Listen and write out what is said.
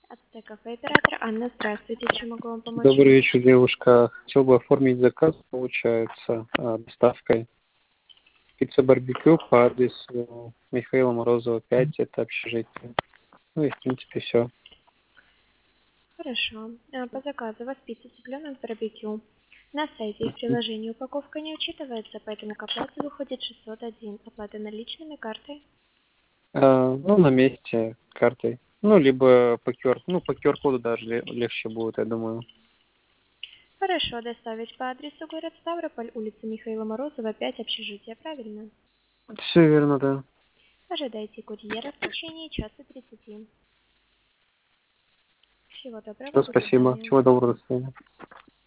Ацтеков и оператор Анна, здравствуйте, чем могу вам помочь? Добрый вечер, девушка. Хотел бы оформить заказ, получается, доставкой. Пицца барбекю по адресу Михаила Морозова, 5, это общежитие. Ну и, в принципе, все. Хорошо. По заказу у вас пицца цыпленок с барбекю. На сайте и в приложении упаковка не учитывается, поэтому к оплате выходит 601. Оплата наличными, картой. Ну, на месте, картой. Ну, либо по QR-коду даже легче будет, я думаю. Хорошо, доставить по адресу город Ставрополь, улица Михаила Морозова, 5, общежитие, правильно? Все верно, да. Ожидайте курьера в течение часа 30. Всего доброго, Все, до спасибо. свидания. Всего доброго, до свидания.